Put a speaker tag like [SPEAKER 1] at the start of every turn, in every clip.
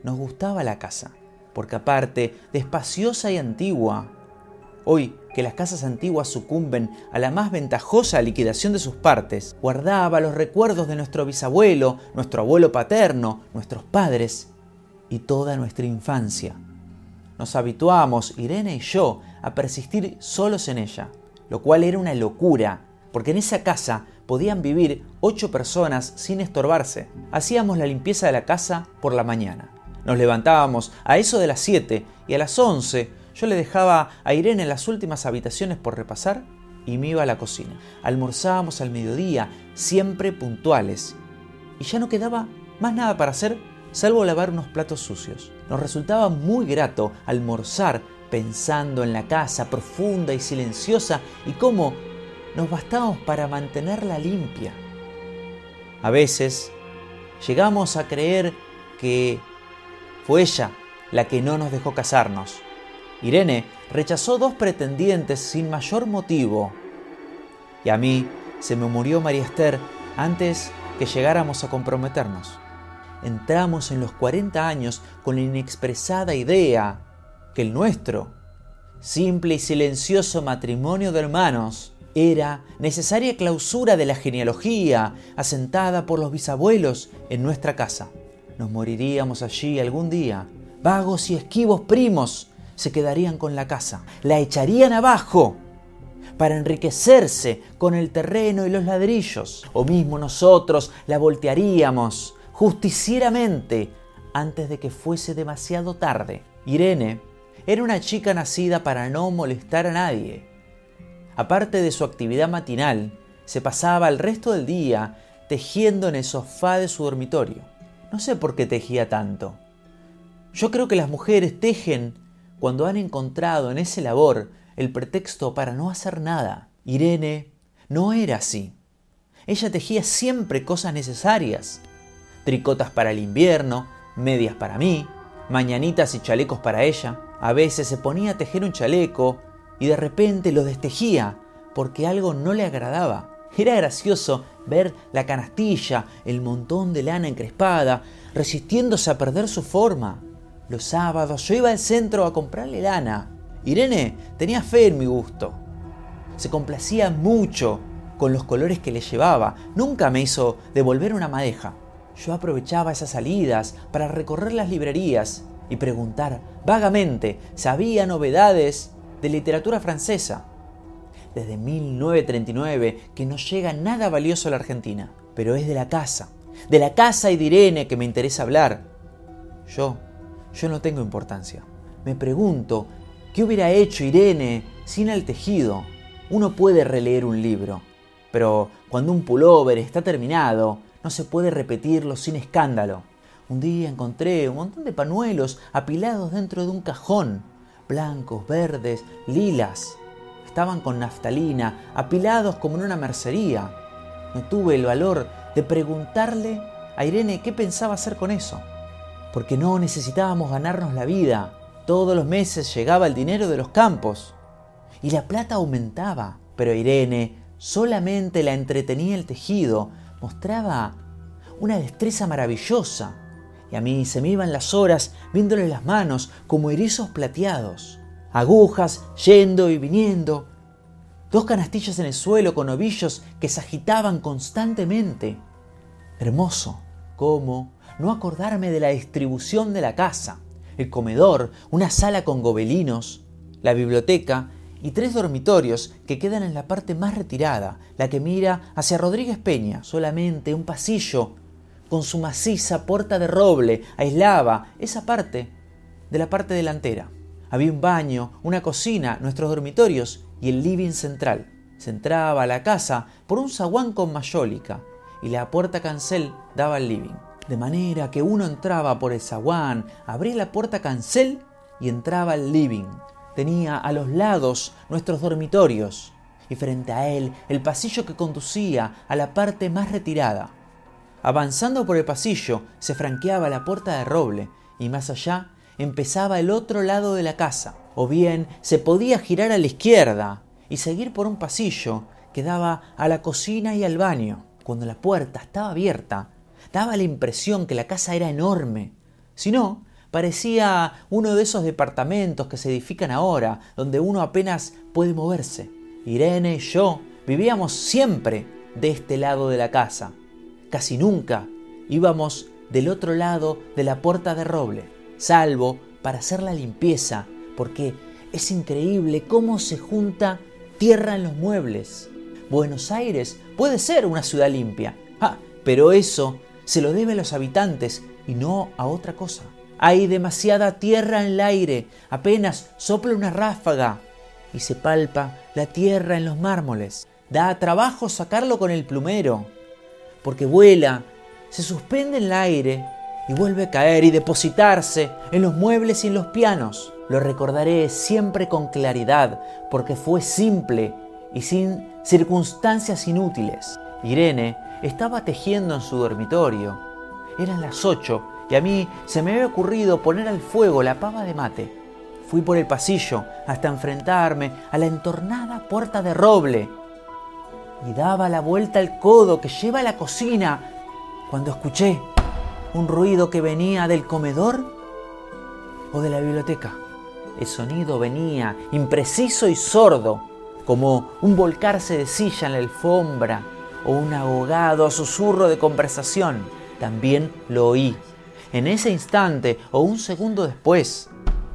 [SPEAKER 1] nos gustaba la casa, porque aparte de espaciosa y antigua, hoy que las casas antiguas sucumben a la más ventajosa liquidación de sus partes, guardaba los recuerdos de nuestro bisabuelo, nuestro abuelo paterno, nuestros padres y toda nuestra infancia. Nos habituamos, Irene y yo, a persistir solos en ella, lo cual era una locura, porque en esa casa podían vivir 8 personas sin estorbarse. Hacíamos la limpieza de la casa por la mañana. Nos levantábamos a eso de las 7 y a las 11 yo le dejaba a Irene en las últimas habitaciones por repasar y me iba a la cocina. Almorzábamos al mediodía, siempre puntuales, y ya no quedaba más nada para hacer salvo lavar unos platos sucios. Nos resultaba muy grato almorzar pensando en la casa profunda y silenciosa y cómo nos bastábamos para mantenerla limpia. A veces llegamos a creer que fue ella la que no nos dejó casarnos. Irene rechazó 2 pretendientes sin mayor motivo. Y a mí se me murió María Esther antes que llegáramos a comprometernos. Entramos en los 40 años con la inexpresada idea que el nuestro, simple y silencioso matrimonio de hermanos, era necesaria clausura de la genealogía asentada por los bisabuelos en nuestra casa. Nos moriríamos allí algún día. Vagos y esquivos primos se quedarían con la casa, la echarían abajo para enriquecerse con el terreno y los ladrillos, o mismo nosotros la voltearíamos justicieramente antes de que fuese demasiado tarde. Irene era una chica nacida para no molestar a nadie. Aparte de su actividad matinal, se pasaba el resto del día tejiendo en el sofá de su dormitorio. No sé por qué tejía tanto. Yo creo que las mujeres tejen cuando han encontrado en ese labor el pretexto para no hacer nada. Irene no era así. Ella tejía siempre cosas necesarias. Tricotas para el invierno, medias para mí, mañanitas y chalecos para ella. A veces se ponía a tejer un chaleco y de repente lo destejía porque algo no le agradaba. Era gracioso ver la canastilla, el montón de lana encrespada, resistiéndose a perder su forma. Los sábados yo iba al centro a comprarle lana. Irene tenía fe en mi gusto. Se complacía mucho con los colores que le llevaba. Nunca me hizo devolver una madeja. Yo aprovechaba esas salidas para recorrer las librerías y preguntar vagamente si había novedades de literatura francesa. Desde 1939 que no llega nada valioso a la Argentina, pero es de la casa y de Irene que me interesa hablar. Yo no tengo importancia. Me pregunto, ¿qué hubiera hecho Irene sin el tejido? Uno puede releer un libro, pero cuando un pullover está terminado, no se puede repetirlo sin escándalo. Un día encontré un montón de pañuelos apilados dentro de un cajón, blancos, verdes, lilas. Estaban con naftalina, apilados como en una mercería. No tuve el valor de preguntarle a Irene qué pensaba hacer con eso, porque no necesitábamos ganarnos la vida. Todos los meses llegaba el dinero de los campos y la plata aumentaba, pero Irene solamente la entretenía el tejido, mostraba una destreza maravillosa y a mí se me iban las horas viéndole las manos como erizos plateados, agujas yendo y viniendo, 2 canastillas en el suelo con ovillos que se agitaban constantemente. Hermoso. ¿Cómo no acordarme de la distribución de la casa? El comedor, una sala con gobelinos, la biblioteca y 3 dormitorios que quedan en la parte más retirada, la que mira hacia Rodríguez Peña. Solamente un pasillo con su maciza puerta de roble aislaba esa parte de la parte delantera. Había un baño, una cocina, nuestros dormitorios y el living central. Se entraba a la casa por un zaguán con mayólica y la puerta cancel daba al living. De manera que uno entraba por el zaguán, abría la puerta cancel y entraba al living. Tenía a los lados nuestros dormitorios y frente a él el pasillo que conducía a la parte más retirada. Avanzando por el pasillo se franqueaba la puerta de roble y más allá empezaba el otro lado de la casa. O bien se podía girar a la izquierda y seguir por un pasillo que daba a la cocina y al baño. Cuando la puerta estaba abierta, daba la impresión que la casa era enorme. Si no, Parecía uno de esos departamentos que se edifican ahora, donde uno apenas puede moverse. Irene y yo vivíamos siempre de este lado de la casa. Casi nunca íbamos del otro lado de la puerta de roble, salvo para hacer la limpieza, porque es increíble cómo se junta tierra en los muebles. Buenos Aires puede ser una ciudad limpia, pero eso se lo debe a los habitantes y no a otra cosa. Hay demasiada tierra en el aire, apenas sopla una ráfaga y se palpa la tierra en los mármoles. Da trabajo sacarlo con el plumero, porque vuela, se suspende en el aire y vuelve a caer y depositarse en los muebles y en los pianos. Lo recordaré siempre con claridad, porque fue simple y sin circunstancias inútiles. Irene estaba tejiendo en su dormitorio. Eran las 8 y a mí se me había ocurrido poner al fuego la pava de mate. Fui por el pasillo hasta enfrentarme a la entornada puerta de roble y daba la vuelta al codo que lleva a la cocina cuando escuché un ruido que venía del comedor o de la biblioteca. El sonido venía impreciso y sordo, como un volcarse de silla en la alfombra o un ahogado susurro de conversación. También lo oí, en ese instante o un segundo después,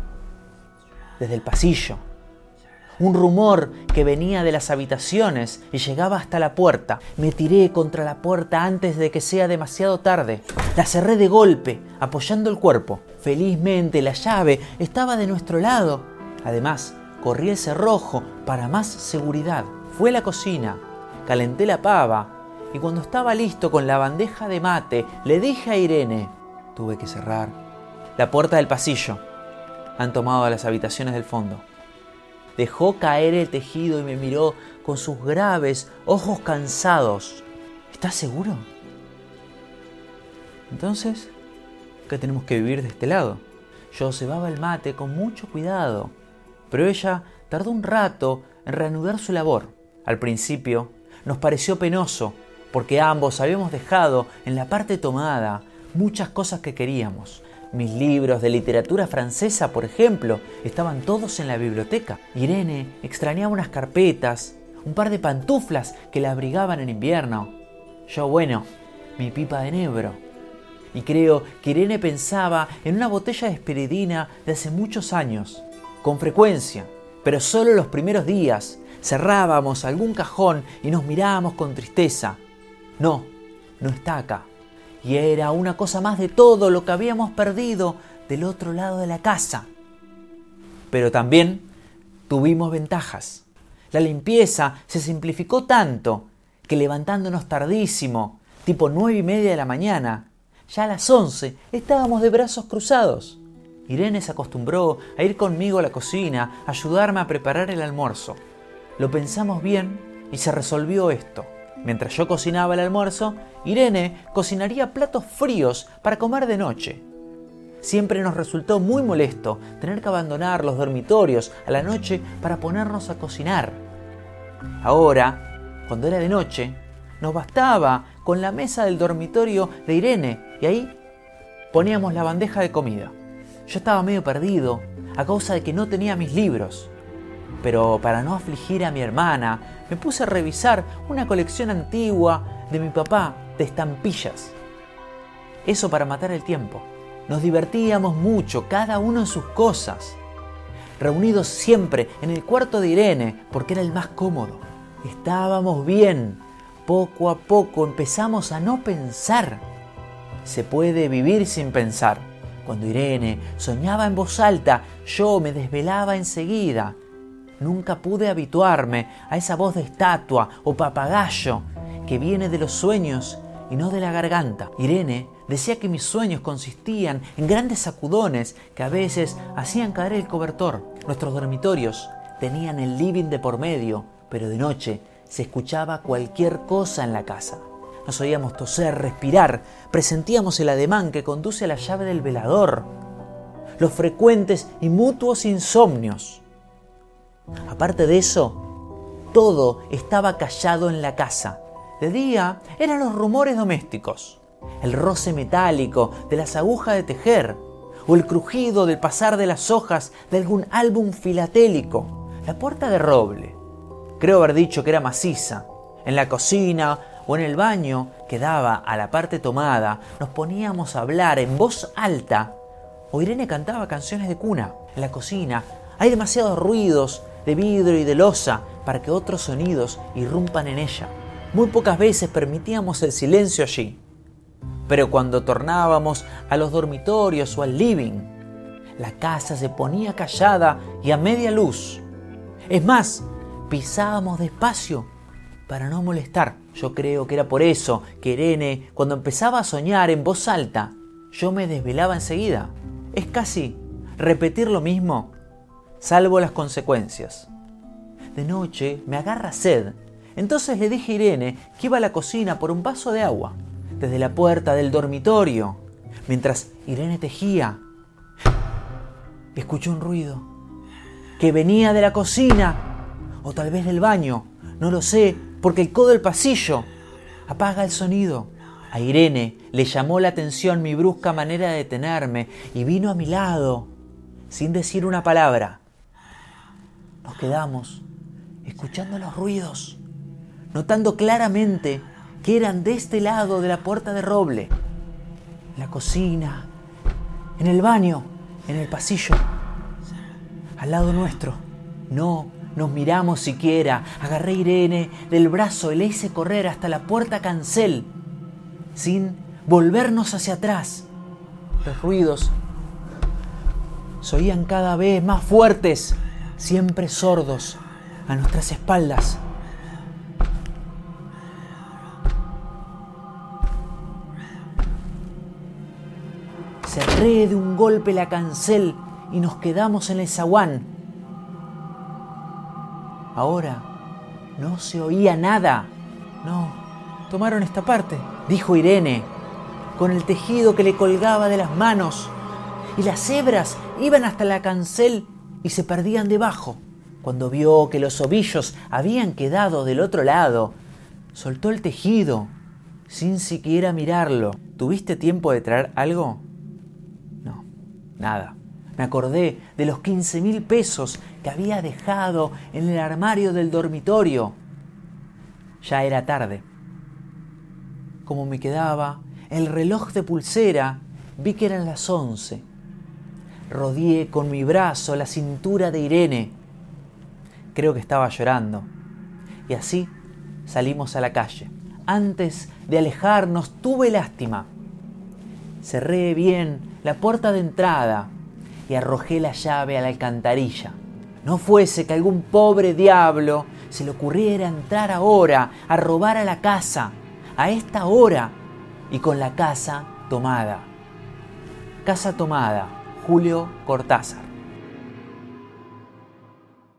[SPEAKER 1] desde el pasillo. Un rumor que venía de las habitaciones y llegaba hasta la puerta. Me tiré contra la puerta antes de que sea demasiado tarde. La cerré de golpe, apoyando el cuerpo. Felizmente la llave estaba de nuestro lado. Además, corrí el cerrojo para más seguridad. Fui a la cocina, calenté la pava y cuando estaba listo con la bandeja de mate, le dije a Irene: tuve que cerrar la puerta del pasillo. Han tomado a las habitaciones del fondo. Dejó caer el tejido y me miró con sus graves ojos cansados. ¿Estás seguro? Entonces, ¿qué tenemos que vivir de este lado? Yo cebaba el mate con mucho cuidado, pero ella tardó un rato en reanudar su labor. Al principio nos pareció penoso, porque ambos habíamos dejado en la parte tomada muchas cosas que queríamos. Mis libros de literatura francesa, por ejemplo, estaban todos en la biblioteca. Irene extrañaba unas carpetas, un par de pantuflas que la abrigaban en invierno. Yo, mi pipa de enebro. Y creo que Irene pensaba en una botella de esperidina de hace muchos años. Con frecuencia, pero solo los primeros días, cerrábamos algún cajón y nos mirábamos con tristeza. No está acá. Y era una cosa más de todo lo que habíamos perdido del otro lado de la casa. Pero también tuvimos ventajas. La limpieza se simplificó tanto que levantándonos tardísimo, tipo 9:30 de la mañana, ya a las 11 estábamos de brazos cruzados. Irene se acostumbró a ir conmigo a la cocina, a ayudarme a preparar el almuerzo. Lo pensamos bien y se resolvió esto. Mientras yo cocinaba el almuerzo, Irene cocinaría platos fríos para comer de noche. Siempre nos resultó muy molesto tener que abandonar los dormitorios a la noche para ponernos a cocinar. Ahora, cuando era de noche, nos bastaba con la mesa del dormitorio de Irene y ahí poníamos la bandeja de comida. Yo estaba medio perdido a causa de que no tenía mis libros. Pero para no afligir a mi hermana, me puse a revisar una colección antigua de mi papá de estampillas. Eso para matar el tiempo. Nos divertíamos mucho, cada uno en sus cosas. Reunidos siempre en el cuarto de Irene, porque era el más cómodo. Estábamos bien. Poco a poco empezamos a no pensar. Se puede vivir sin pensar. Cuando Irene soñaba en voz alta, yo me desvelaba enseguida. Nunca pude habituarme a esa voz de estatua o papagayo que viene de los sueños y no de la garganta. Irene decía que mis sueños consistían en grandes sacudones que a veces hacían caer el cobertor. Nuestros dormitorios tenían el living de por medio, pero de noche se escuchaba cualquier cosa en la casa. Nos oíamos toser, respirar, presentíamos el ademán que conduce a la llave del velador, los frecuentes y mutuos insomnios. Aparte de eso, todo estaba callado en la casa. De día eran los rumores domésticos, el roce metálico de las agujas de tejer o el crujido del pasar de las hojas de algún álbum filatélico. La puerta de roble, creo haber dicho que era maciza. En la cocina o en el baño que daba a la parte tomada, nos poníamos a hablar en voz alta o Irene cantaba canciones de cuna. En la cocina hay demasiados ruidos de vidrio y de loza para que otros sonidos irrumpan en ella. Muy pocas veces permitíamos el silencio allí, pero cuando tornábamos a los dormitorios o al living, la casa se ponía callada y a media luz. Es más, pisábamos despacio para no molestar. Yo creo que era por eso que Irene, cuando empezaba a soñar en voz alta, yo me desvelaba enseguida. Es casi repetir lo mismo, salvo las consecuencias. De noche me agarra sed, entonces le dije a Irene que iba a la cocina por un vaso de agua, desde la puerta del dormitorio. Mientras Irene tejía, escuché un ruido que venía de la cocina, o tal vez del baño, no lo sé, porque el codo del pasillo apaga el sonido. A Irene le llamó la atención mi brusca manera de detenerme y vino a mi lado, sin decir una palabra. Nos quedamos escuchando los ruidos, notando claramente que eran de este lado de la puerta de roble, en la cocina, en el baño, en el pasillo, al lado nuestro. No nos miramos siquiera. Agarré a Irene del brazo y le hice correr hasta la puerta cancel, sin volvernos hacia atrás. Los ruidos se oían cada vez más fuertes, siempre sordos, a nuestras espaldas. Cerré de un golpe la cancel y nos quedamos en el zaguán. Ahora no se oía nada. No, tomaron esta parte, dijo Irene, con el tejido que le colgaba de las manos, y las hebras iban hasta la cancel y se perdían debajo. Cuando vio que los ovillos habían quedado del otro lado, soltó el tejido sin siquiera mirarlo. ¿Tuviste tiempo de traer algo? No, nada. Me acordé de los 15.000 pesos que había dejado en el armario del dormitorio. Ya era tarde. Como me quedaba el reloj de pulsera, vi que eran las 11. Rodeé con mi brazo la cintura de Irene. Creo que estaba llorando. Y así salimos a la calle. Antes de alejarnos tuve lástima. Cerré bien la puerta de entrada y arrojé la llave a la alcantarilla. No fuese que algún pobre diablo se le ocurriera entrar ahora a robar a la casa, a esta hora, y con la casa tomada. Casa tomada, Julio Cortázar.